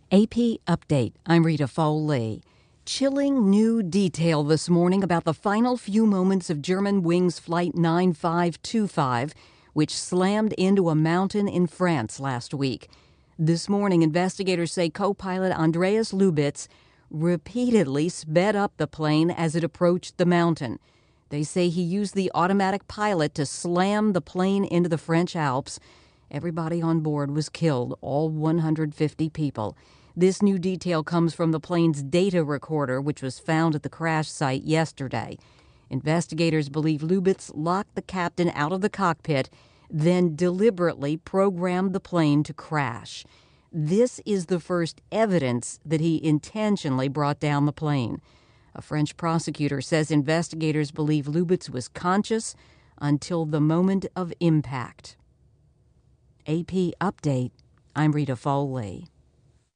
AP Update. I'm Rita Foley. Chilling new detail this morning about the final few moments of Germanwings Flight 9525, which slammed into a mountain in France last week. This morning, investigators say co-pilot Andreas Lubitz repeatedly sped up the plane as it approached the mountain. They say he used the automatic pilot to slam the plane into the French Alps. Everybody on board was killed, all 150 people. This new detail comes from the plane's data recorder, which was found at the crash site yesterday. Investigators believe Lubitz locked the captain out of the cockpit, then deliberately programmed the plane to crash. This is the first evidence that he intentionally brought down the plane. A French prosecutor says investigators believe Lubitz was conscious until the moment of impact. AP Update. I'm Rita Foley.